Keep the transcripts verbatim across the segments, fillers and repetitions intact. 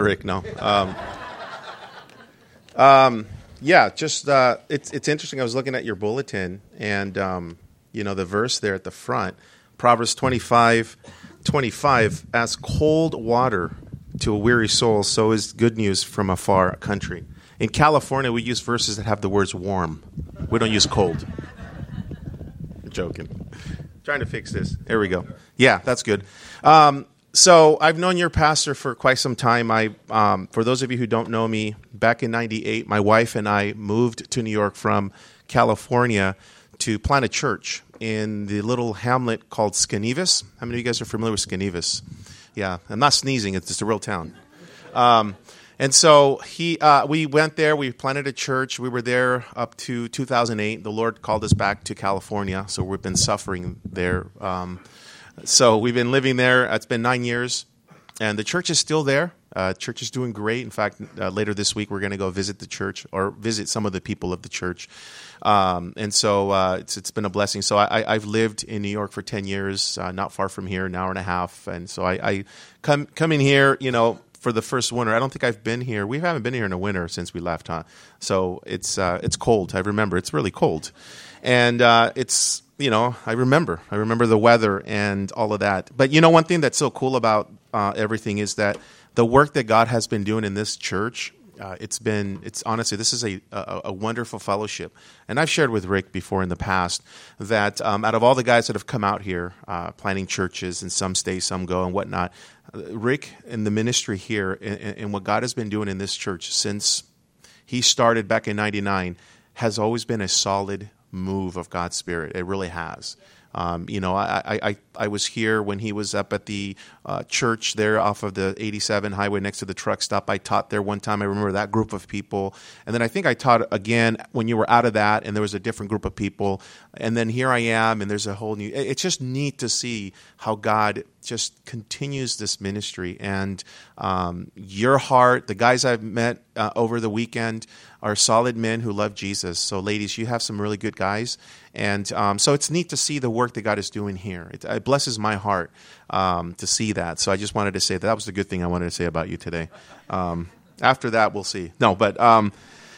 Rick, no. Um, um, yeah, just uh, it's it's interesting. I was looking at your bulletin, and um, you know the verse there at the front, Proverbs twenty-five, twenty-five, as cold water to a weary soul, so is good news from a far country. In California, we use verses that have the words warm. We don't use cold. I'm joking. Trying to fix this. There we go. Yeah, that's good. Um, so I've known your pastor for quite some time. I, um, for those of you who don't know me, back in ninety-eight, my wife and I moved to New York from California to plant a church in the little hamlet called Scanivis. How many of you guys are familiar with Scanivis? Yeah, I'm not sneezing. It's just a real town. Um, and so he, uh, we went there. We planted a church. We were there up to two thousand eight. The Lord called us back to California, so we've been suffering there. Um, so we've been living there. It's been nine years, and the church is still there. Uh, church is doing great. In fact, uh, later this week, we're going to go visit the church or visit some of the people of the church. Um, and so uh, it's it's been a blessing. So I, I've lived in New York for ten years, uh, not far from here, an hour and a half. And so I, I come come in here, you know, for the first winter. I don't think I've been here. We haven't been here in a winter since we left, huh? So it's uh, it's cold. I remember it's really cold, and uh, it's you know I remember I remember the weather and all of that. But you know, one thing that's so cool about uh, everything is that the work that God has been doing in this church. Uh, it's been, it's honestly, this is a, a, a wonderful fellowship. And I've shared with Rick before in the past that um, out of all the guys that have come out here uh, planting churches, and some stay, some go and whatnot, uh, Rick in the ministry here and, and what God has been doing in this church since he started back in ninety-nine has always been a solid move of God's Spirit. It really has. Um, you know, I, I, I was here when he was up at the uh, church there off of the eighty-seven highway next to the truck stop. I taught there one time. I remember that group of people. And then I think I taught again when you were out of that and there was a different group of people. And then here I am and there's a whole new – it's just neat to see how God just continues this ministry. And um, your heart, the guys I've met uh, over the weekend are solid men who love Jesus. So ladies, you have some really good guys. And um, so it's neat to see the work that God is doing here. It, it blesses my heart um, to see that. So I just wanted to say that, that was the good thing I wanted to say about you today. Um, after that, we'll see. No, but um,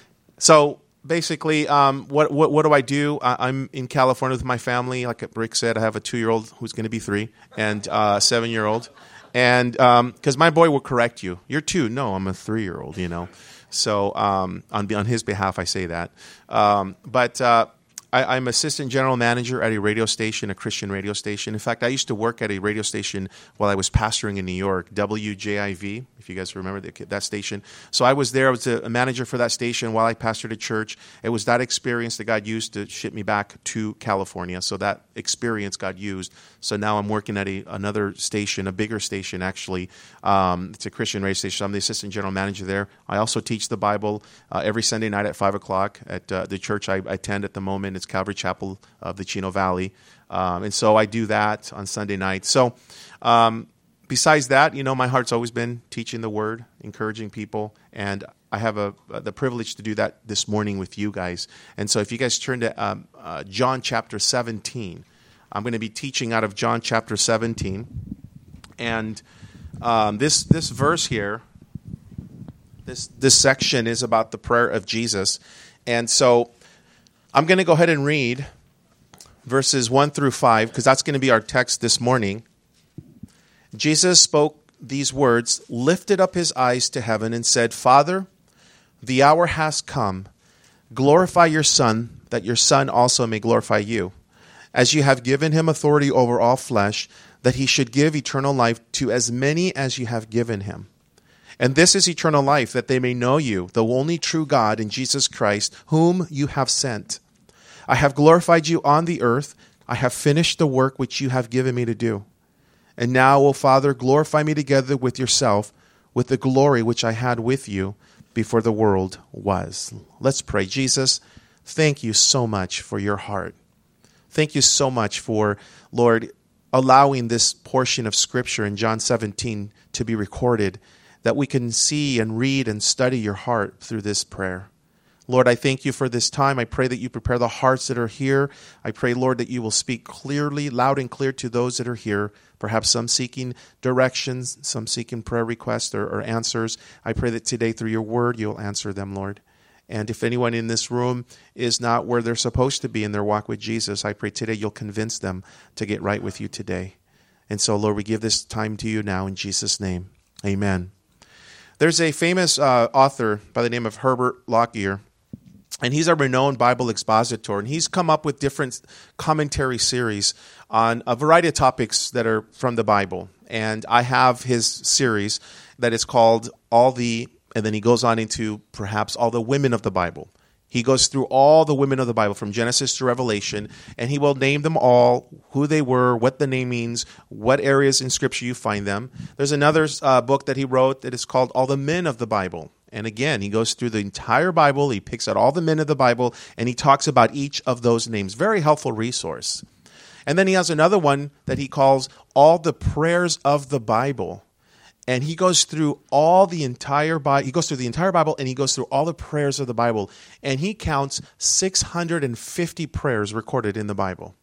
so basically, um, what, what what do I do? I, I'm in California with my family. Like Rick said, I have a two-year-old who's going to be three and uh, a seven-year-old. And because um, my boy will correct you. You're two. No, I'm a three-year-old, you know. So um, on, on his behalf, I say that. Um, but uh, I, I'm assistant general manager at a radio station, a Christian radio station. In fact, I used to work at a radio station while I was pastoring in New York, W J I V, if you guys remember the, that station. So I was there. I was a manager for that station while I pastored a church. It was that experience that God used to ship me back to California. So that experience God used. So now I'm working at a, another station, a bigger station actually. Um, it's a Christian radio station. So I'm the assistant general manager there. I also teach the Bible uh, every Sunday night at five o'clock at uh, the church I attend at the moment. It's Calvary Chapel of the Chino Valley. Um, and so I do that on Sunday nights. So um, besides that, you know, my heart's always been teaching the Word, encouraging people, and I have a, the privilege to do that this morning with you guys. And so if you guys turn to um, uh, John chapter seventeen, I'm going to be teaching out of John chapter seventeen. And um, this this verse here, this this section is about the prayer of Jesus. And so I'm going to go ahead and read verses one through five, because that's going to be our text this morning. Jesus spoke these words, lifted up his eyes to heaven, and said, Father, the hour has come. Glorify your Son, that your Son also may glorify you, as you have given him authority over all flesh, that he should give eternal life to as many as you have given him. And this is eternal life, that they may know you, the only true God, and Jesus Christ, whom you have sent. I have glorified you on the earth. I have finished the work which you have given me to do. And now, O Father, glorify me together with yourself, with the glory which I had with you before the world was. Let's pray. Jesus, thank you so much for your heart. Thank you so much for, Lord, allowing this portion of Scripture in John seventeen to be recorded, that we can see and read and study your heart through this prayer. Lord, I thank you for this time. I pray that you prepare the hearts that are here. I pray, Lord, that you will speak clearly, loud and clear to those that are here, perhaps some seeking directions, some seeking prayer requests or, or answers. I pray that today through your word, you'll answer them, Lord. And if anyone in this room is not where they're supposed to be in their walk with Jesus, I pray today you'll convince them to get right with you today. And so, Lord, we give this time to you now in Jesus' name. Amen. There's a famous uh, author by the name of Herbert Lockyer, and he's a renowned Bible expositor, and he's come up with different commentary series on a variety of topics that are from the Bible. And I have his series that is called All the, and then he goes on into perhaps all the women of the Bible. He goes through all the women of the Bible from Genesis to Revelation, and he will name them all, who they were, what the name means, what areas in Scripture you find them. There's another uh, book that he wrote that is called All the Men of the Bible. And again, he goes through the entire Bible, he picks out all the men of the Bible, and he talks about each of those names. Very helpful resource. And then he has another one that he calls All the Prayers of the Bible. And he goes through all the entire Bible. He goes through the entire Bible, and he goes through all the prayers of the Bible. And he counts six hundred fifty prayers recorded in the Bible.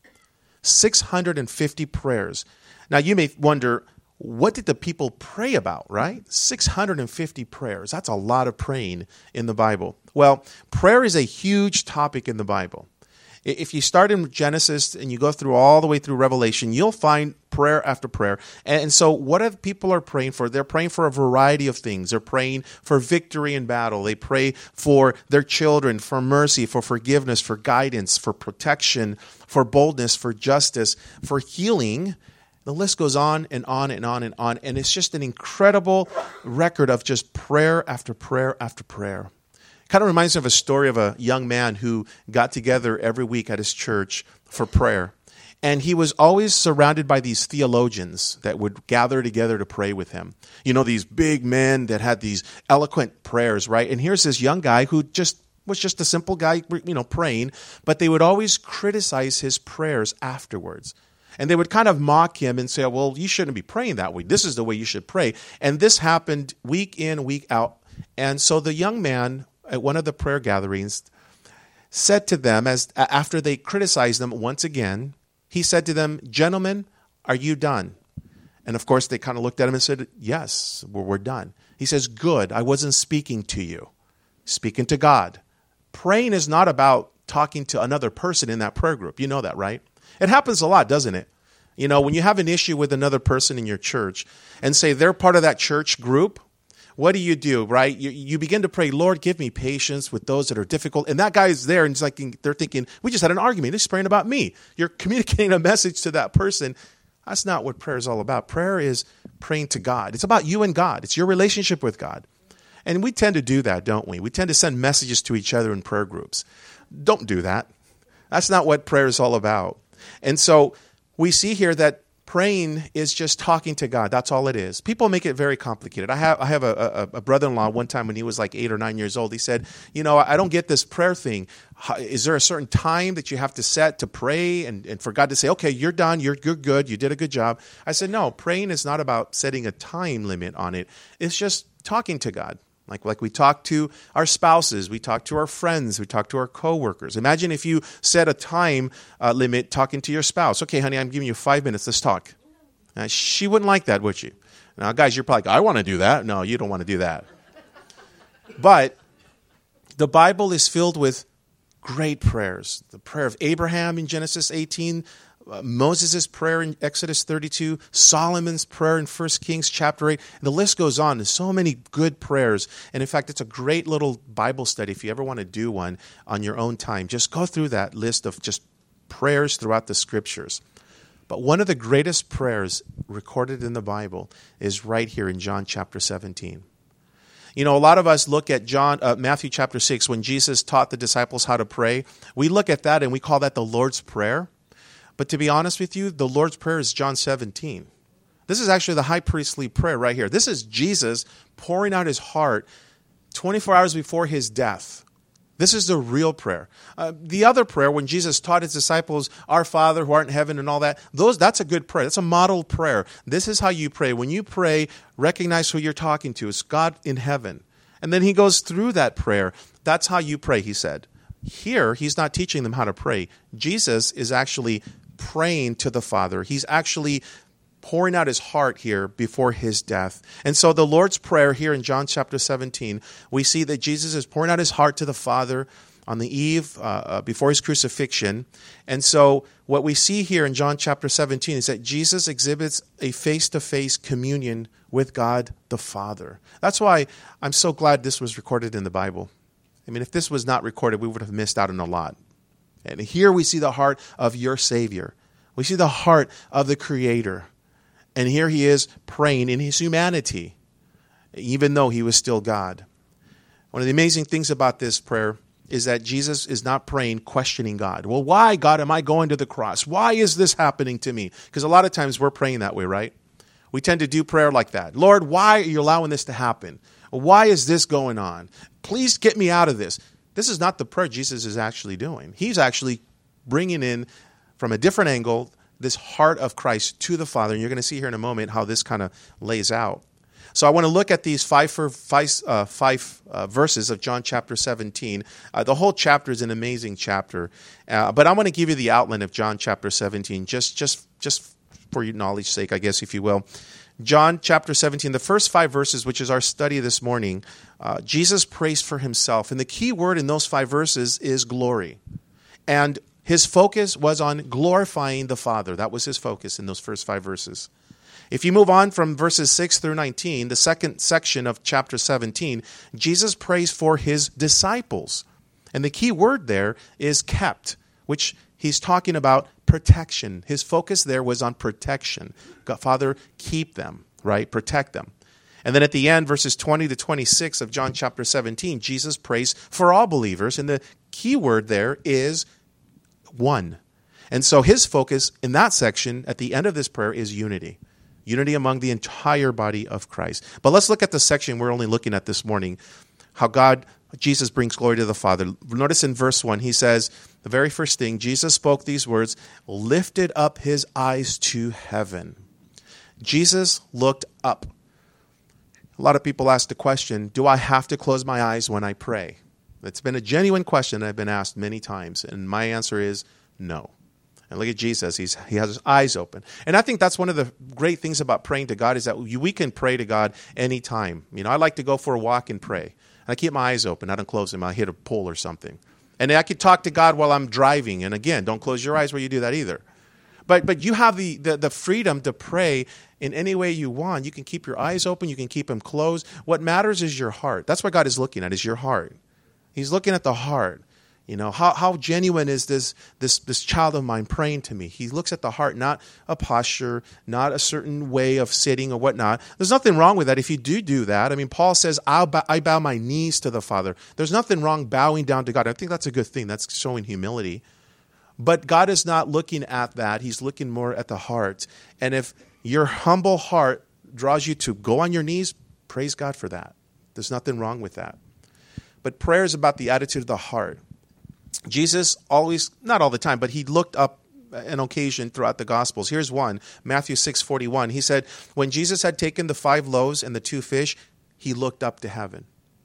six hundred fifty prayers. Now, you may wonder, what did the people pray about, right? six hundred fifty prayers. That's a lot of praying in the Bible. Well, prayer is a huge topic in the Bible. If you start in Genesis and you go through all the way through Revelation, you'll find prayer after prayer. And so what are people are praying for? They're praying for a variety of things. They're praying for victory in battle. They pray for their children, for mercy, for forgiveness, for guidance, for protection, for boldness, for justice, for healing. The list goes on and on and on and on. And it's just an incredible record of just prayer after prayer after prayer. Kind of reminds me of a story of a young man who got together every week at his church for prayer. And he was always surrounded by these theologians that would gather together to pray with him. You know, these big men that had these eloquent prayers, right? And here's this young guy who just was just a simple guy, you know, praying. But they would always criticize his prayers afterwards. And they would kind of mock him and say, well, you shouldn't be praying that way. This is the way you should pray. And this happened week in, week out. And so the young man at one of the prayer gatherings said to them, as after they criticized them once again, he said to them, gentlemen, are you done? And of course, they kind of looked at him and said, yes, we're done. He says, good, I wasn't speaking to you, speaking to God. Praying is not about talking to another person in that prayer group. You know that, right? It happens a lot, doesn't it? You know, when you have an issue with another person in your church and say they're part of that church group, what do you do, right? You, you begin to pray, Lord, give me patience with those that are difficult. And that guy is there, and it's like they're thinking, we just had an argument. He's praying about me. You're communicating a message to that person. That's not what prayer is all about. Prayer is praying to God. It's about you and God. It's your relationship with God. And we tend to do that, don't we? We tend to send messages to each other in prayer groups. Don't do that. That's not what prayer is all about. And so we see here that praying is just talking to God. That's all it is. People make it very complicated. I have I have a, a, a brother-in-law one time when he was like eight or nine years old. He said, you know, I don't get this prayer thing. Is there a certain time that you have to set to pray and, and for God to say, okay, you're done, you're, you're good, you did a good job? I said, no, praying is not about setting a time limit on it. It's just talking to God. Like, like we talk to our spouses, we talk to our friends, we talk to our coworkers. Imagine if you set a time uh, limit talking to your spouse. Okay, honey, I'm giving you five minutes. Let's talk. Now, she wouldn't like that, would she? Now, guys, you're probably like, I want to do that. No, you don't want to do that. But the Bible is filled with great prayers. The prayer of Abraham in Genesis eighteen, Uh, Moses' prayer in Exodus thirty-two, Solomon's prayer in First Kings chapter eight. The list goes on. There's so many good prayers. And in fact, it's a great little Bible study if you ever want to do one on your own time. Just go through that list of just prayers throughout the scriptures. But one of the greatest prayers recorded in the Bible is right here in John chapter seventeen. You know, a lot of us look at John, uh, Matthew chapter six, when Jesus taught the disciples how to pray. We look at that and we call that the Lord's Prayer. But to be honest with you, the Lord's Prayer is John seventeen. This is actually the high priestly prayer right here. This is Jesus pouring out his heart twenty-four hours before his death. This is the real prayer. Uh, the other prayer, when Jesus taught his disciples, Our Father who art in heaven and all that, those that's a good prayer. That's a model prayer. This is how you pray. When you pray, recognize who you're talking to. It's God in heaven. And then he goes through that prayer. That's how you pray, he said. Here, he's not teaching them how to pray. Jesus is actually praying to the Father. He's actually pouring out his heart here before his death. And so the Lord's Prayer here in John chapter seventeen, we see that Jesus is pouring out his heart to the Father on the eve uh, uh, before his crucifixion. And so what we see here in John chapter seventeen is that Jesus exhibits a face-to-face communion with God the Father. That's why I'm so glad this was recorded in the Bible. I mean, if this was not recorded, we would have missed out on a lot. And here we see the heart of your Savior. We see the heart of the Creator. And here he is praying in his humanity, even though he was still God. One of the amazing things about this prayer is that Jesus is not praying questioning God. Well, why, God, am I going to the cross? Why is this happening to me? Because a lot of times we're praying that way, right? We tend to do prayer like that. Lord, why are you allowing this to happen? Why is this going on? Please get me out of this. This is not the prayer Jesus is actually doing. He's actually bringing in, from a different angle, this heart of Christ to the Father. And you're going to see here in a moment how this kind of lays out. So I want to look at these five, five, uh, five uh, verses of John chapter seventeen. Uh, the whole chapter is an amazing chapter. Uh, but I want to give you the outline of John chapter seventeen, just, just, just for your knowledge's sake, I guess, if you will. John chapter seventeen, the first five verses, which is our study this morning, uh, Jesus prays for himself. And the key word in those five verses is glory. And his focus was on glorifying the Father. That was his focus in those first five verses. If you move on from verses six through nineteen, the second section of chapter seventeen, Jesus prays for his disciples. And the key word there is kept, which he's talking about protection. His focus there was on protection. God, Father, keep them, right? Protect them. And then at the end, verses twenty to twenty-six of John chapter seventeen, Jesus prays for all believers. And the key word there is one. And so his focus in that section at the end of this prayer is unity. Unity among the entire body of Christ. But let's look at the section we're only looking at this morning, how God, Jesus brings glory to the Father. Notice in verse one, he says, the very first thing, Jesus spoke these words, lifted up his eyes to heaven. Jesus looked up. A lot of people ask the question, do I have to close my eyes when I pray? It's been a genuine question I've been asked many times, and my answer is no. And look at Jesus. He's, he has his eyes open. And I think that's one of the great things about praying to God is that we can pray to God anytime. You know, I like to go for a walk and pray. And I keep my eyes open. I don't close them. I hit a pole or something. And I could talk to God while I'm driving. And again, don't close your eyes while you do that either. But but you have the, the, the freedom to pray in any way you want. You can keep your eyes open. You can keep them closed. What matters is your heart. That's what God is looking at, is your heart. He's looking at the heart. You know, how, how genuine is this, this, this child of mine praying to me? He looks at the heart, not a posture, not a certain way of sitting or whatnot. There's nothing wrong with that if you do do that. I mean, Paul says, I'll bow, I bow my knees to the Father. There's nothing wrong bowing down to God. I think that's a good thing. That's showing humility. But God is not looking at that. He's looking more at the heart. And if your humble heart draws you to go on your knees, praise God for that. There's nothing wrong with that. But prayer is about the attitude of the heart. Jesus always, not all the time, but he looked up an occasion throughout the Gospels. Here's one, Matthew six forty-one. He said, when Jesus had taken the five loaves and the two fish, he looked up to heaven.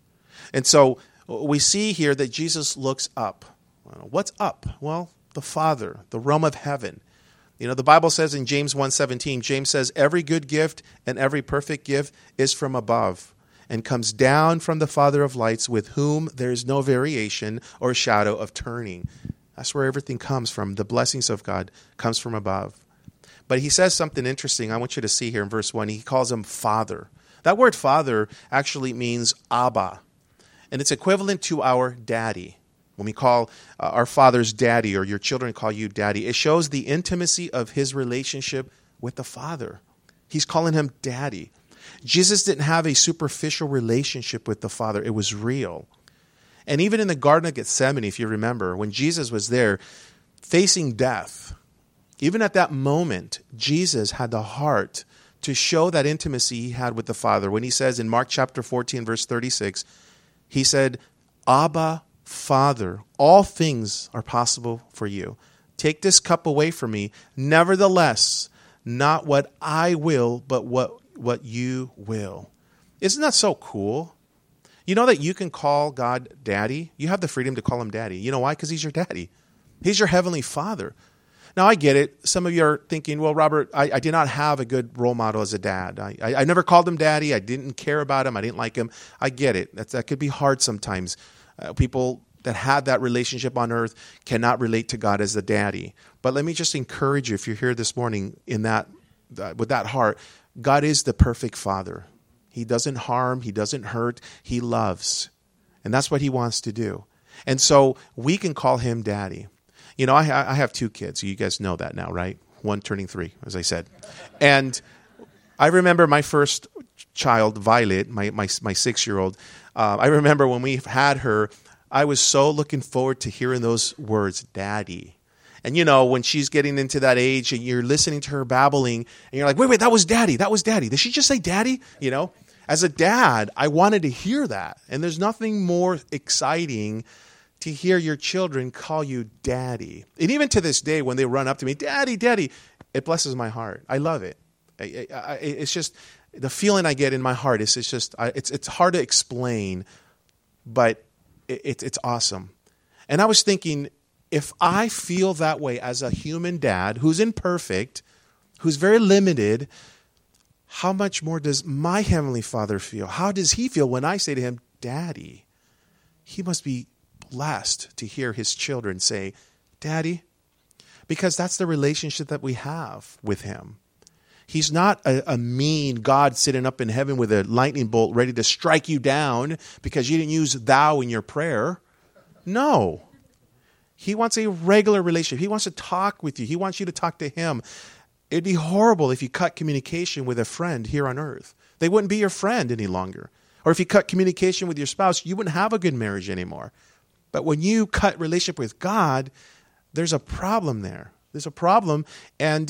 And so we see here that Jesus looks up. What's up? Well, the Father, the realm of heaven. You know, the Bible says in James one seventeen, James says, every good gift and every perfect gift is from above, and comes down from the Father of lights, with whom there is no variation or shadow of turning. That's where everything comes from. The blessings of God comes from above. But he says something interesting I want you to see here in verse one. He calls him Father. That word Father actually means Abba. And it's equivalent to our daddy. When we call uh, our fathers daddy, or your children call you daddy, it shows the intimacy of his relationship with the Father. He's calling him daddy. Jesus didn't have a superficial relationship with the Father. It was real. And even in the Garden of Gethsemane, if you remember, when Jesus was there facing death, even at that moment, Jesus had the heart to show that intimacy he had with the Father. When he says in Mark chapter fourteen, verse thirty-six, he said, Abba, Father, all things are possible for you. Take this cup away from me. Nevertheless, not what I will, but what what you will. Isn't that so cool? You know that you can call God daddy? You have the freedom to call him daddy. You know why? Because he's your daddy. He's your heavenly Father. Now, I get it. Some of you are thinking, well, Robert, I, I did not have a good role model as a dad. I, I, I never called him daddy. I didn't care about him. I didn't like him. I get it. That's, that could be hard sometimes. Uh, people that had that relationship on earth cannot relate to God as a daddy. But let me just encourage you, if you're here this morning in that uh, with that heart, God is the perfect Father. He doesn't harm. He doesn't hurt. He loves. And that's what he wants to do. And so we can call him daddy. You know, I, I have two kids. You guys know that now, right? One turning three, as I said. And I remember my first child, Violet, my my, my six-year-old. Uh, I remember when we had her, I was so looking forward to hearing those words, daddy. And, you know, when she's getting into that age and you're listening to her babbling, and you're like, wait, wait, that was daddy. That was daddy. Did she just say daddy? You know, as a dad, I wanted to hear that. And there's nothing more exciting to hear your children call you daddy. And even to this day, when they run up to me, daddy, daddy, it blesses my heart. I love it. I, I, I, it's just the feeling I get in my heart. Is it's just I, it's it's hard to explain, but it, it, it's awesome. And I was thinking, if I feel that way as a human dad who's imperfect, who's very limited, how much more does my Heavenly Father feel? How does he feel when I say to him, daddy? He must be blessed to hear his children say, daddy, because that's the relationship that we have with him. He's not a, a mean God sitting up in heaven with a lightning bolt ready to strike you down because you didn't use thou in your prayer. No. He wants a regular relationship. He wants to talk with you. He wants you to talk to him. It'd be horrible if you cut communication with a friend here on earth. They wouldn't be your friend any longer. Or if you cut communication with your spouse, you wouldn't have a good marriage anymore. But when you cut relationship with God, there's a problem there. There's a problem, and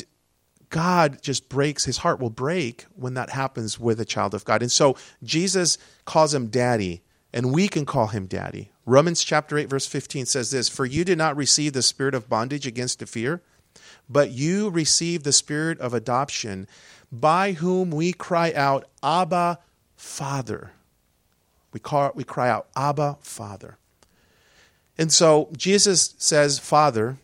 God just breaks, his heart will break when that happens with a child of God. And so Jesus calls him daddy, and we can call him daddy. Romans chapter eight, verse fifteen says this, for you did not receive the spirit of bondage against the fear, but you received the spirit of adoption, by whom we cry out, Abba, Father. We call, we cry out, Abba, Father. And so Jesus says, Father,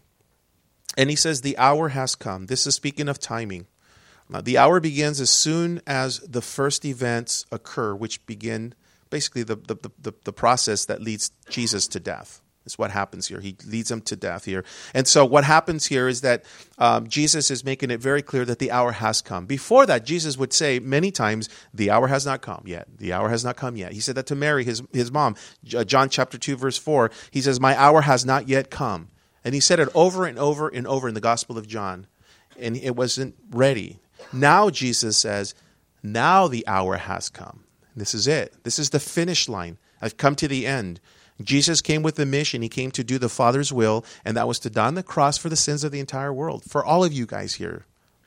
and he says, the hour has come. This is speaking of timing. Now, the hour begins as soon as the first events occur, which begin basically the, the, the, the process that leads Jesus to death. Is what happens here. He leads him to death here. And so what happens here is that um, Jesus is making it very clear that the hour has come. Before that, Jesus would say many times, the hour has not come yet. The hour has not come yet. He said that to Mary, his, his mom. John chapter two, verse four, he says, my hour has not yet come. And he said it over and over and over in the Gospel of John. And it wasn't ready. Now Jesus says, now the hour has come. This is it. This is the finish line. I've come to the end. Jesus came with a mission. He came to do the Father's will, and that was to die on the cross for the sins of the entire world, for all of you guys here.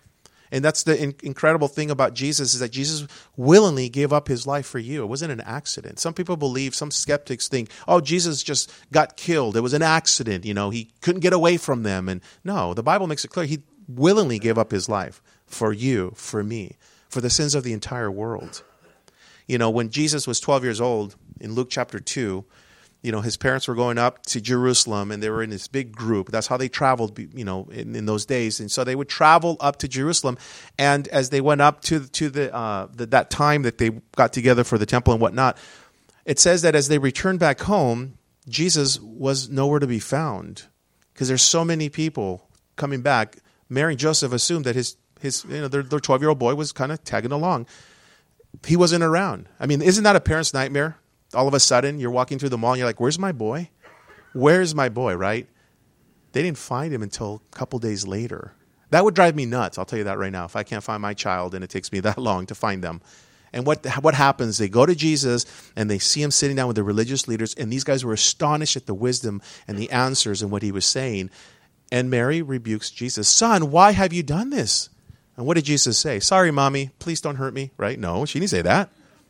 And that's the in- incredible thing about Jesus, is that Jesus willingly gave up his life for you. It wasn't an accident. Some people believe, some skeptics think, oh, Jesus just got killed. It was an accident. You know, he couldn't get away from them. And no, the Bible makes it clear. He willingly gave up his life for you, for me, for the sins of the entire world. You know, when Jesus was twelve years old, in Luke chapter two, you know, his parents were going up to Jerusalem, and they were in this big group. That's how they traveled, you know, in, in those days. And so they would travel up to Jerusalem. And as they went up to to the, uh, the that time that they got together for the temple and whatnot, it says that as they returned back home, Jesus was nowhere to be found, because there's so many people coming back. Mary and Joseph assumed that his his you know their their twelve-year-old boy was kind of tagging along. He wasn't around. I mean, isn't that a parent's nightmare? All of a sudden, you're walking through the mall and you're like, where's my boy? Where's my boy, right? They didn't find him until a couple days later. That would drive me nuts, I'll tell you that right now, if I can't find my child and it takes me that long to find them. And what what happens? They go to Jesus and they see him sitting down with the religious leaders, and these guys were astonished at the wisdom and the answers and what he was saying. And Mary rebukes Jesus, son, why have you done this? And what did Jesus say? Sorry, mommy, please don't hurt me, right? No, she didn't say that.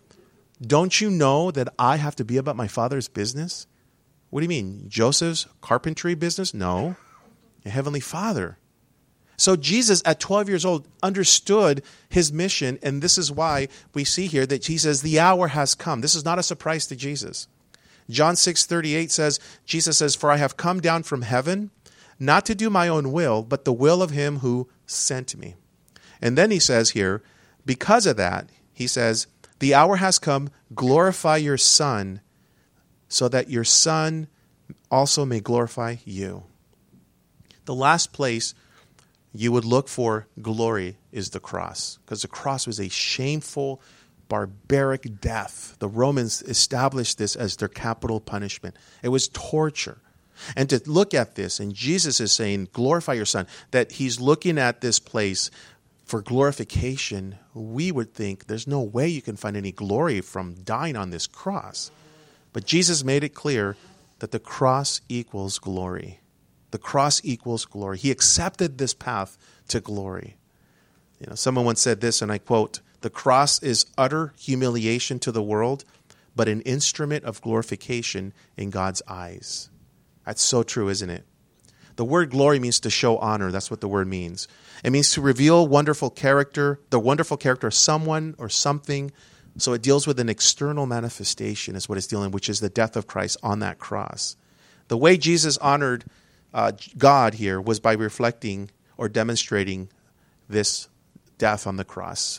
Don't you know that I have to be about my Father's business? What do you mean? Joseph's carpentry business? No. Your Heavenly Father. So Jesus, at twelve years old, understood his mission, and this is why we see here that he says, the hour has come. This is not a surprise to Jesus. John six thirty-eight says, Jesus says, for I have come down from heaven, not to do my own will, but the will of him who sent me. And then he says here, because of that, he says, the hour has come, glorify your Son, so that your Son also may glorify you. The last place you would look for glory is the cross, because the cross was a shameful, barbaric death. The Romans established this as their capital punishment. It was torture. And to look at this, and Jesus is saying, glorify your Son, that he's looking at this place for glorification, we would think there's no way you can find any glory from dying on this cross. But Jesus made it clear that the cross equals glory. The cross equals glory. He accepted this path to glory. You know, someone once said this, and I quote, the cross is utter humiliation to the world, but an instrument of glorification in God's eyes. That's so true, isn't it? The word glory means to show honor. That's what the word means. It means to reveal wonderful character, the wonderful character of someone or something. So it deals with an external manifestation is what it's dealing with, which is the death of Christ on that cross. The way Jesus honored uh, God here was by reflecting or demonstrating this death on the cross.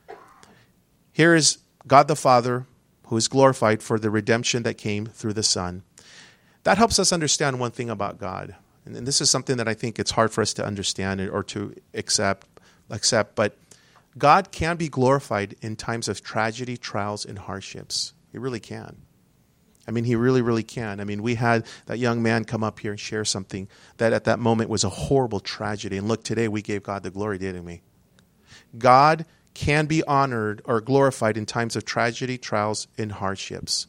Here is God the Father, who is glorified for the redemption that came through the Son. That helps us understand one thing about God. And this is something that I think it's hard for us to understand or to accept, accept. But God can be glorified in times of tragedy, trials, and hardships. He really can. I mean, he really, really can. I mean, we had that young man come up here and share something that at that moment was a horrible tragedy. And look, today we gave God the glory, didn't we? God can be honored or glorified in times of tragedy, trials, and hardships.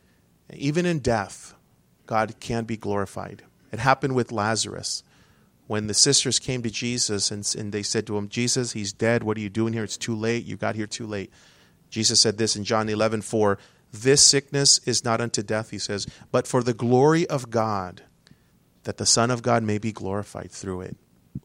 Even in death, God can be glorified. It happened with Lazarus. When the sisters came to Jesus and, and they said to him, Jesus, he's dead. What are you doing here? It's too late. You got here too late. Jesus said this in John eleven four, this sickness is not unto death, he says, but for the glory of God, that the Son of God may be glorified through it.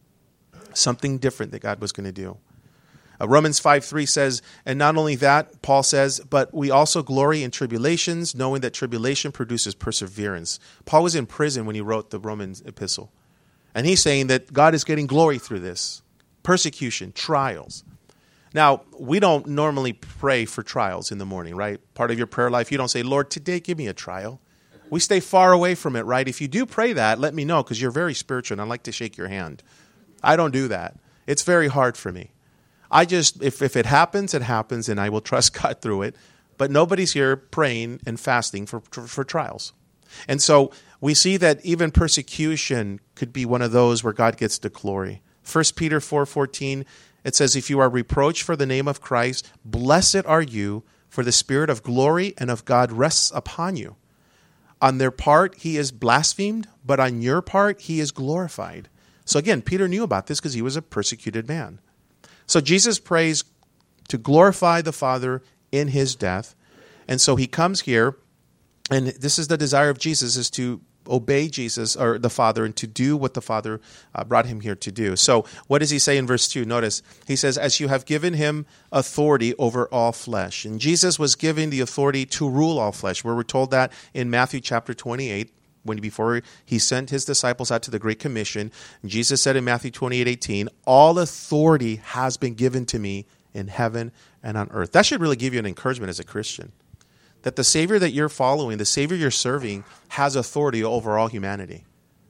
Something different that God was going to do. Uh, Romans five three says, and not only that, Paul says, but we also glory in tribulations, knowing that tribulation produces perseverance. Paul was in prison when he wrote the Romans epistle. And he's saying that God is getting glory through this. Persecution, trials. Now, we don't normally pray for trials in the morning, right? Part of your prayer life, you don't say, Lord, today give me a trial. We stay far away from it, right? If you do pray that, let me know, because you're very spiritual and I'd like to shake your hand. I don't do that. It's very hard for me. I just, if, if it happens, it happens, and I will trust God through it. But nobody's here praying and fasting for, for, for trials. And so we see that even persecution could be one of those where God gets the glory. First Peter four fourteen, it says, if you are reproached for the name of Christ, blessed are you, for the Spirit of glory and of God rests upon you. On their part, he is blasphemed, but on your part, he is glorified. So again, Peter knew about this because he was a persecuted man. So Jesus prays to glorify the Father in his death. And so he comes here, and this is the desire of Jesus, is to obey Jesus, or the Father, and to do what the Father uh, brought him here to do. So what does he say in verse two? Notice, he says, as you have given him authority over all flesh. And Jesus was given the authority to rule all flesh, where we're told that in Matthew chapter twenty-eight, when before he sent his disciples out to the Great Commission. Jesus said in Matthew twenty-eight eighteen, all authority has been given to me in heaven and on earth. That should really give you an encouragement as a Christian, that the Savior that you're following, the Savior you're serving, has authority over all humanity.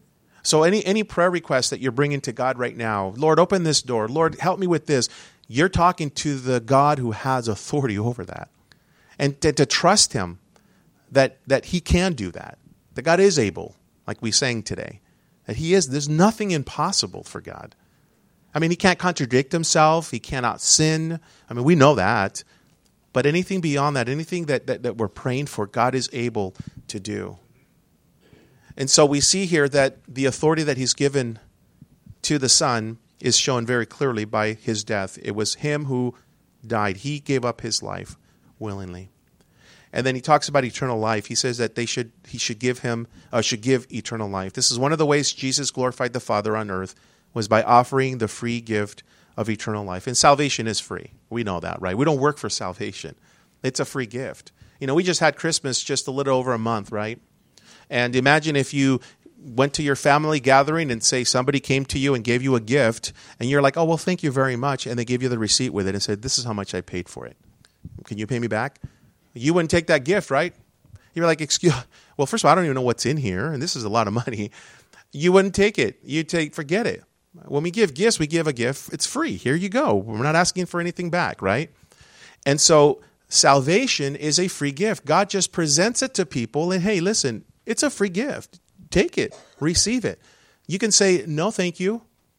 So any, any prayer request that you're bringing to God right now, Lord, open this door. Lord, help me with this. You're talking to the God who has authority over that. And to, to trust him that, that he can do that, that God is able, like we sang today, that he is. There's nothing impossible for God. I mean, he can't contradict himself. He cannot sin. I mean, we know that. But anything beyond that, anything that, that, that we're praying for, God is able to do. And so we see here that the authority that he's given to the Son is shown very clearly by his death. It was him who died. He gave up his life willingly. And then he talks about eternal life. He says that they should he should give him uh, should give eternal life. This is one of the ways Jesus glorified the Father on earth, was by offering the free gift of eternal life. And salvation is free. We know that, right? We don't work for salvation. It's a free gift. You know, we just had Christmas just a little over a month, right? And imagine if you went to your family gathering and say somebody came to you and gave you a gift, and you're like, oh, well, thank you very much. And they gave you the receipt with it and said, this is how much I paid for it. Can you pay me back? You wouldn't take that gift, right? You're like, excuse, well, first of all, I don't even know what's in here, and this is a lot of money. You wouldn't take it. You'd take, forget it. When we give gifts, we give a gift. It's free. Here you go. We're not asking for anything back, right? And so salvation is a free gift. God just presents it to people, and hey, listen, it's a free gift. Take it. Receive it. You can say, no, thank you,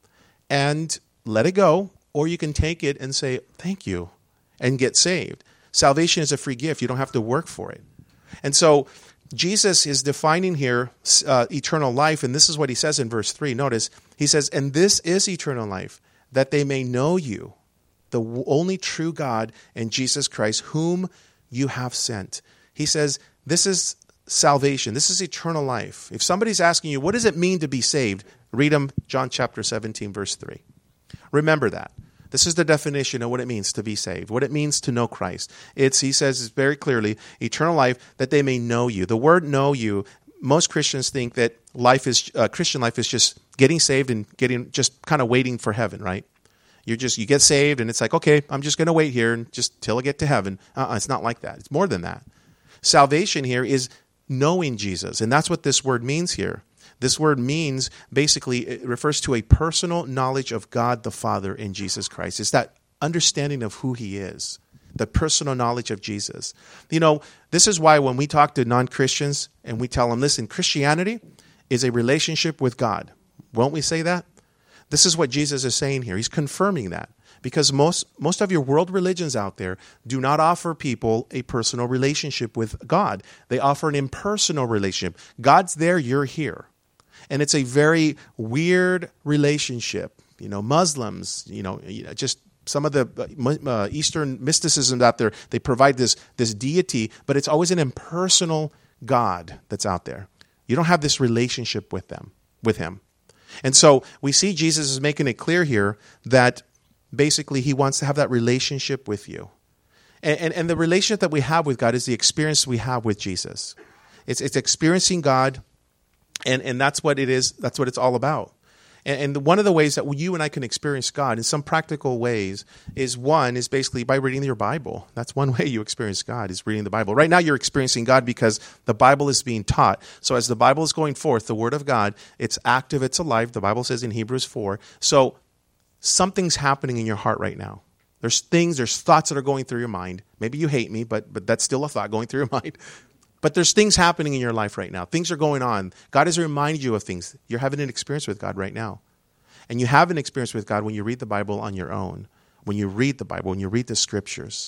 and let it go, or you can take it and say, thank you, and get saved. Salvation is a free gift. You don't have to work for it. And so Jesus is defining here uh, eternal life, and this is what he says in verse three. Notice, he says, and this is eternal life, that they may know you, the only true God, and Jesus Christ, whom you have sent. He says, this is salvation. This is eternal life. If somebody's asking you, what does it mean to be saved? Read them, John chapter seventeen, verse three. Remember that. This is the definition of what it means to be saved, what it means to know Christ. It's, he says very clearly, eternal life, that they may know you. The word know you, most Christians think that life is uh, Christian life is just getting saved and getting just kind of waiting for heaven, right? You're just, you get saved and it's like, okay, I'm just going to wait here and just till I get to heaven. Uh-uh, it's not like that. It's more than that. Salvation here is knowing Jesus, and that's what this word means here. This word means, basically, it refers to a personal knowledge of God the Father in Jesus Christ. It's that understanding of who he is, the personal knowledge of Jesus. You know, this is why when we talk to non-Christians and we tell them, listen, Christianity is a relationship with God. Won't we say that? This is what Jesus is saying here. He's confirming that. Because most, most of your world religions out there do not offer people a personal relationship with God. They offer an impersonal relationship. God's there, you're here. And it's a very weird relationship. You know, Muslims, you know, just some of the uh, Eastern mysticism out there, they provide this, this deity, but it's always an impersonal God that's out there. You don't have this relationship with them, with him. And so we see Jesus is making it clear here that basically he wants to have that relationship with you. And, and, and the relationship that we have with God is the experience we have with Jesus. It's, it's experiencing God. And and that's what it is. That's what it's all about. And, and one of the ways that you and I can experience God in some practical ways is one is basically by reading your Bible. That's one way you experience God is reading the Bible. Right now you're experiencing God because the Bible is being taught. So as the Bible is going forth, the Word of God, it's active, it's alive. The Bible says in Hebrews four. So something's happening in your heart right now. There's things, there's thoughts that are going through your mind. Maybe you hate me, but but that's still a thought going through your mind. But there's things happening in your life right now. Things are going on. God has reminded you of things. You're having an experience with God right now. And you have an experience with God when you read the Bible on your own, when you read the Bible, when you read the Scriptures.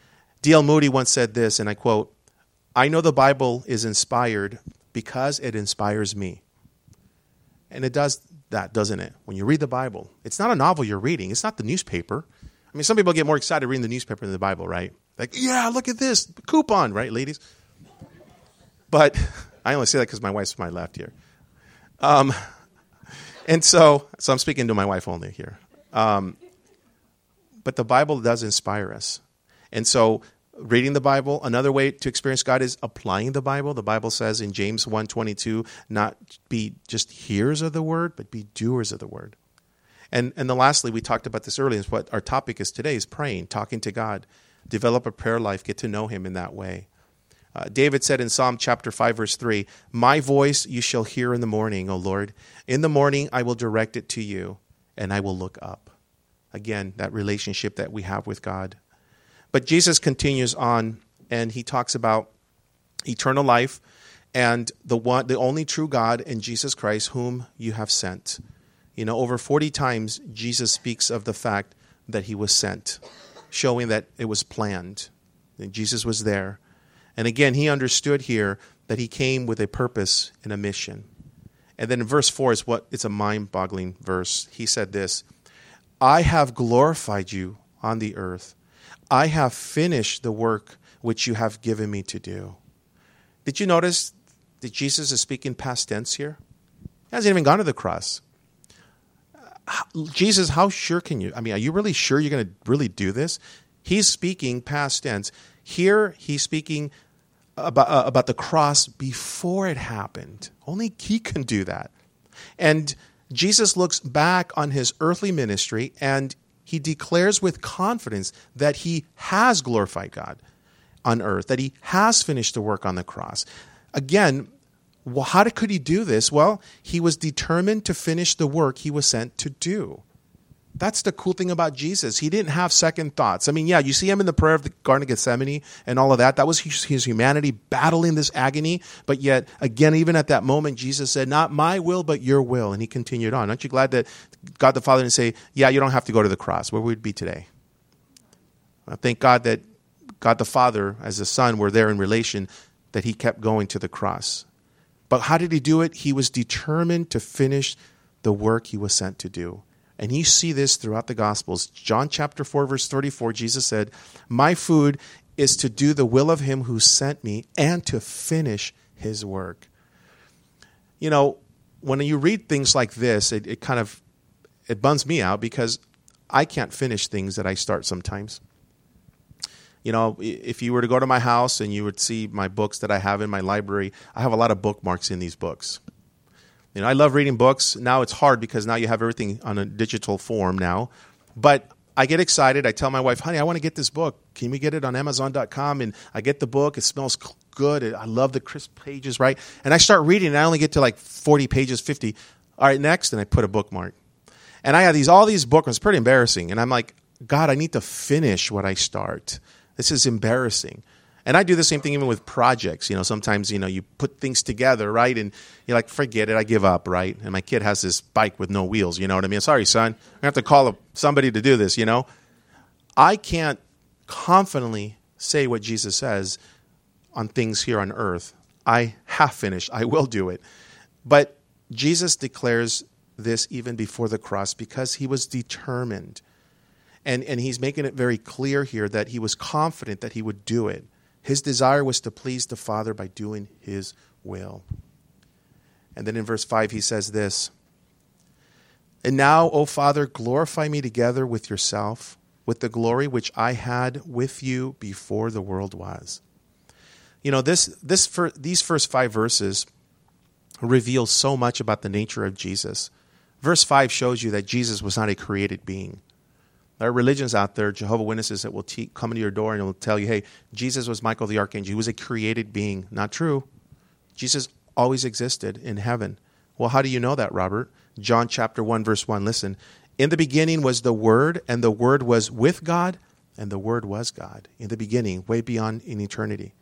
D L Moody once said this, and I quote, I know the Bible is inspired because it inspires me. And it does that, doesn't it? When you read the Bible, it's not a novel you're reading. It's not the newspaper. I mean, some people get more excited reading the newspaper than the Bible, right? Like, yeah, look at this. Coupon, right, ladies? But I only say that because my wife's to my left here. Um, and so, so I'm speaking to my wife only here. Um, but the Bible does inspire us. And so reading the Bible, another way to experience God is applying the Bible. The Bible says in James one twenty-two, not be just hearers of the word, but be doers of the word. And and then lastly, we talked about this earlier, is what our topic is today, is praying, talking to God. Develop a prayer life, get to know him in that way. Uh, David said in Psalm chapter five, verse three, my voice you shall hear in the morning, O Lord. In the morning I will direct it to you, and I will look up. Again, that relationship that we have with God. But Jesus continues on, and he talks about eternal life and the one, the only true God and Jesus Christ, whom you have sent. You know, over forty times, Jesus speaks of the fact that he was sent, showing that it was planned, that Jesus was there. And again, he understood here that he came with a purpose and a mission. And then in verse four is what, it's a mind-boggling verse. He said this, I have glorified you on the earth. I have finished the work which you have given me to do. Did you notice that Jesus is speaking past tense here? He hasn't even gone to the cross. Jesus, how sure can you? I mean, are you really sure you're going to really do this? He's speaking past tense. Here, he's speaking about, uh, about the cross before it happened. Only he can do that. And Jesus looks back on his earthly ministry and he declares with confidence that he has glorified God on earth, that he has finished the work on the cross. Again, well, how could he do this? Well, he was determined to finish the work he was sent to do. That's the cool thing about Jesus. He didn't have second thoughts. I mean, yeah, you see him in the prayer of the Garden of Gethsemane and all of that. That was his, his humanity battling this agony. But yet, again, even at that moment, Jesus said, not my will, but your will. And he continued on. Aren't you glad that God the Father didn't say, yeah, you don't have to go to the cross? Where would we be today? I thank God that God the Father, as the Son, were there in relation, that he kept going to the cross. But how did he do it? He was determined to finish the work he was sent to do. And you see this throughout the Gospels. John chapter four, verse thirty-four, Jesus said, my food is to do the will of him who sent me and to finish his work. You know, when you read things like this, it, it kind of, it bums me out because I can't finish things that I start sometimes. You know, if you were to go to my house and you would see my books that I have in my library, I have a lot of bookmarks in these books. You know, I love reading books. Now it's hard because now you have everything on a digital form now. But I get excited. I tell my wife, honey, I want to get this book. Can we get it on Amazon dot com? And I get the book. It smells good. I love the crisp pages, right? And I start reading and I only get to like forty pages, fifty. All right, next. And I put a bookmark. And I have these all these books. It's pretty embarrassing. And I'm like, God, I need to finish what I start. This is embarrassing. And I do the same thing even with projects. You know, sometimes, you know, you put things together, right? And you're like, forget it, I give up, right? And my kid has this bike with no wheels, you know what I mean? Sorry, son, I have to call somebody to do this, you know? I can't confidently say what Jesus says on things here on earth. I have finished. I will do it. But Jesus declares this even before the cross because he was determined. And, and he's making it very clear here that he was confident that he would do it. His desire was to please the Father by doing his will. And then in verse five, he says this, and now, O Father, glorify me together with yourself, with the glory which I had with you before the world was. You know, this, this for, these first five verses reveal so much about the nature of Jesus. Verse five shows you that Jesus was not a created being. There are religions out there, Jehovah's Witnesses, that will te- come into your door and will tell you, hey, Jesus was Michael the Archangel. He was a created being. Not true. Jesus always existed in heaven. Well, how do you know that, Robert? John chapter one, verse one, listen. In the beginning was the Word, and the Word was with God, and the Word was God. In the beginning, way beyond in eternity.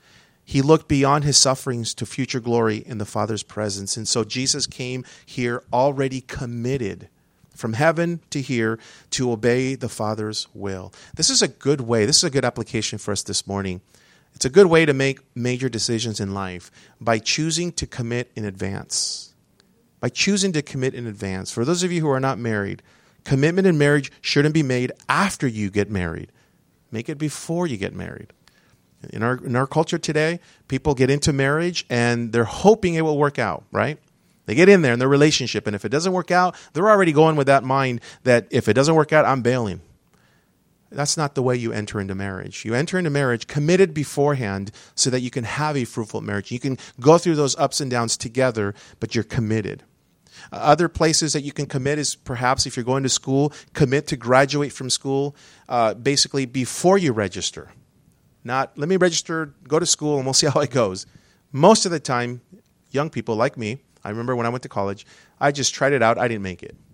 He looked beyond his sufferings to future glory in the Father's presence. And so Jesus came here already committed from heaven to here to obey the Father's will. This is a good way. This is a good application for us this morning. It's a good way to make major decisions in life by choosing to commit in advance. By choosing to commit in advance. For those of you who are not married, commitment in marriage shouldn't be made after you get married. Make it before you get married. In our in our culture today, people get into marriage and they're hoping it will work out, right? They get in there in their relationship, and if it doesn't work out, they're already going with that mind that if it doesn't work out, I'm bailing. That's not the way you enter into marriage. You enter into marriage committed beforehand so that you can have a fruitful marriage. You can go through those ups and downs together, but you're committed. Uh, other places that you can commit is perhaps if you're going to school, commit to graduate from school uh, basically before you register. Not, let me register, go to school, and we'll see how it goes. Most of the time, young people like me, I remember when I went to college, I just tried it out. I didn't make it.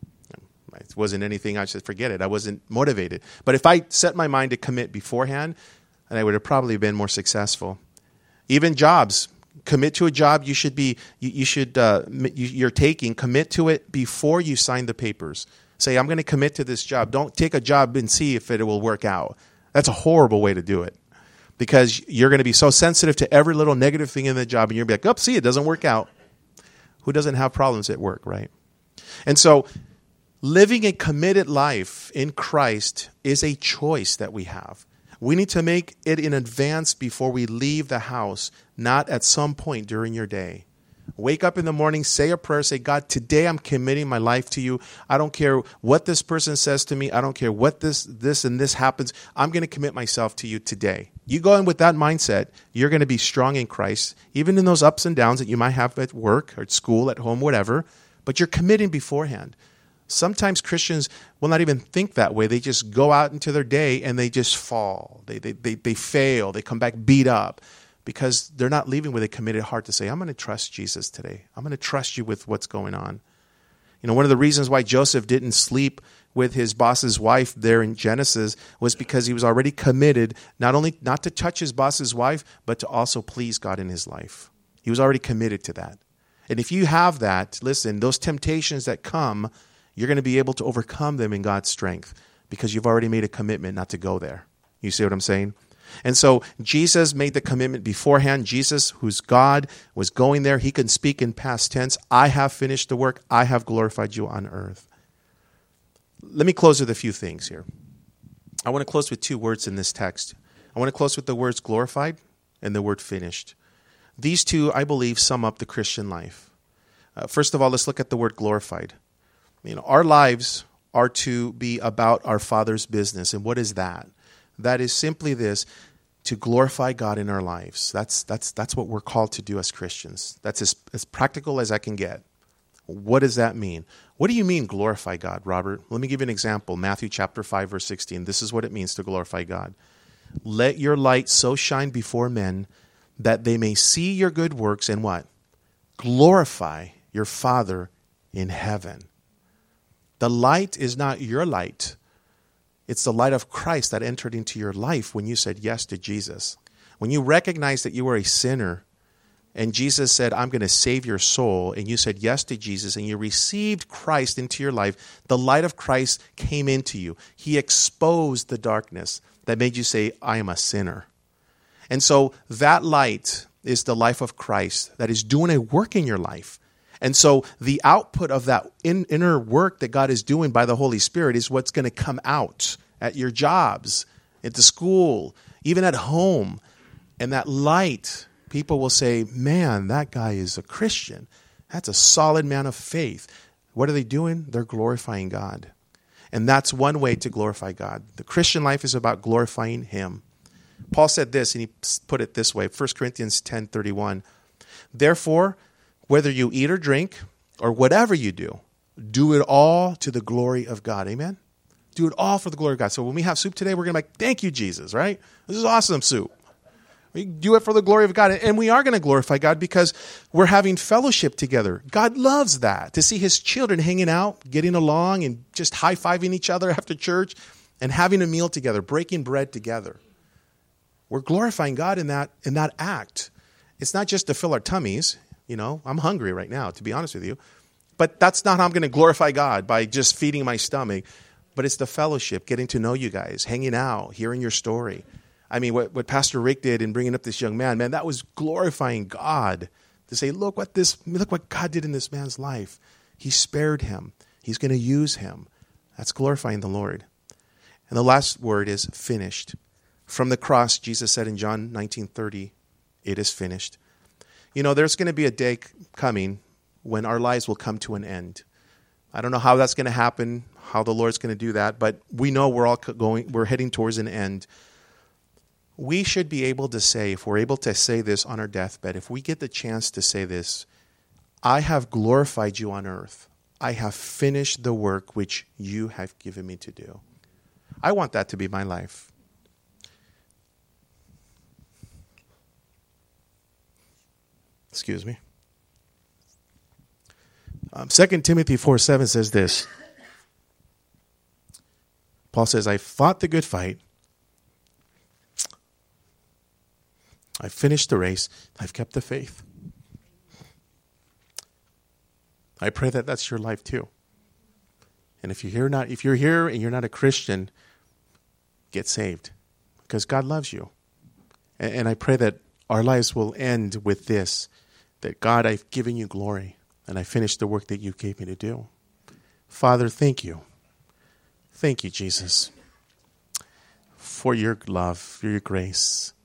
It wasn't anything. I said, forget it. I wasn't motivated. But if I set my mind to commit beforehand, then I would have probably been more successful. Even jobs. Commit to a job you should be, you, you should, uh, you're taking. Commit to it before you sign the papers. Say, I'm going to commit to this job. Don't take a job and see if it will work out. That's a horrible way to do it. Because you're going to be so sensitive to every little negative thing in the job, and you're going to be like, oh, see, it doesn't work out. Who doesn't have problems at work, right? And so living a committed life in Christ is a choice that we have. We need to make it in advance before we leave the house, not at some point during your day. Wake up in the morning, say a prayer, say, God, today I'm committing my life to you. I don't care what this person says to me. I don't care what this, this and this happens. I'm going to commit myself to you today. You go in with that mindset, you're going to be strong in Christ, even in those ups and downs that you might have at work or at school, at home, whatever, but you're committing beforehand. Sometimes Christians will not even think that way. They just go out into their day and they just fall. They, they, they, they fail. They come back beat up. Because they're not leaving with a committed heart to say, I'm going to trust Jesus today. I'm going to trust you with what's going on. You know, one of the reasons why Joseph didn't sleep with his boss's wife there in Genesis was because he was already committed, not only not to touch his boss's wife, but to also please God in his life. He was already committed to that. And if you have that, listen, those temptations that come, you're going to be able to overcome them in God's strength because you've already made a commitment not to go there. You see what I'm saying? And so Jesus made the commitment beforehand. Jesus, who's God, was going there. He can speak in past tense. I have finished the work. I have glorified you on earth. Let me close with a few things here. I want to close with two words in this text. I want to close with the words glorified and the word finished. These two, I believe, sum up the Christian life. Uh, first of all, let's look at the word glorified. You know, our lives are to be about our Father's business. And what is that? That is simply this, to glorify God in our lives. That's that's that's what we're called to do as Christians. That's as, as practical as I can get. What does that mean? What do you mean glorify God, Robert? Let me give you an example. Matthew chapter five, verse sixteen. This is what it means to glorify God. Let your light so shine before men that they may see your good works and what? Glorify your Father in heaven. The light is not your light. It's the light of Christ that entered into your life when you said yes to Jesus. When you recognized that you were a sinner and Jesus said, I'm going to save your soul, and you said yes to Jesus and you received Christ into your life, the light of Christ came into you. He exposed the darkness that made you say, I am a sinner. And so that light is the life of Christ that is doing a work in your life. And so the output of that in, inner work that God is doing by the Holy Spirit is what's going to come out at your jobs, at the school, even at home. And that light, people will say, man, that guy is a Christian. That's a solid man of faith. What are they doing? They're glorifying God. And that's one way to glorify God. The Christian life is about glorifying Him. Paul said this, and he put it this way, First Corinthians ten thirty-one. Therefore, whether you eat or drink, or whatever you do, do it all to the glory of God. Amen? Do it all for the glory of God. So when we have soup today, we're going to be like, thank you, Jesus, right? This is awesome soup. We do it for the glory of God. And we are going to glorify God because we're having fellowship together. God loves that, to see His children hanging out, getting along, and just high-fiving each other after church, and having a meal together, breaking bread together. We're glorifying God in that, in that act. It's not just to fill our tummies. You know, I'm hungry right now, to be honest with you. But that's not how I'm going to glorify God, by just feeding my stomach. But it's the fellowship, getting to know you guys, hanging out, hearing your story. I mean, what, what Pastor Rick did in bringing up this young man, man, that was glorifying God. To say, look what this, look what God did in this man's life. He spared him. He's going to use him. That's glorifying the Lord. And the last word is finished. From the cross, Jesus said in John nineteen thirty, it is finished. You know, there's going to be a day coming when our lives will come to an end. I don't know how that's going to happen, how the Lord's going to do that, but we know we're all going, we're heading towards an end. We should be able to say, if we're able to say this on our deathbed, if we get the chance to say this, I have glorified you on earth. I have finished the work which you have given me to do. I want that to be my life. Excuse me. Um, Second Timothy four seven says this. Paul says, I fought the good fight. I finished the race. I've kept the faith. I pray that that's your life too. And if you're here not, if you're here and you're not a Christian, get saved, because God loves you. And, and I pray that our lives will end with this, that God, I've given you glory, and I finished the work that you gave me to do. Father, thank you. Thank you, Jesus, for your love, for your grace.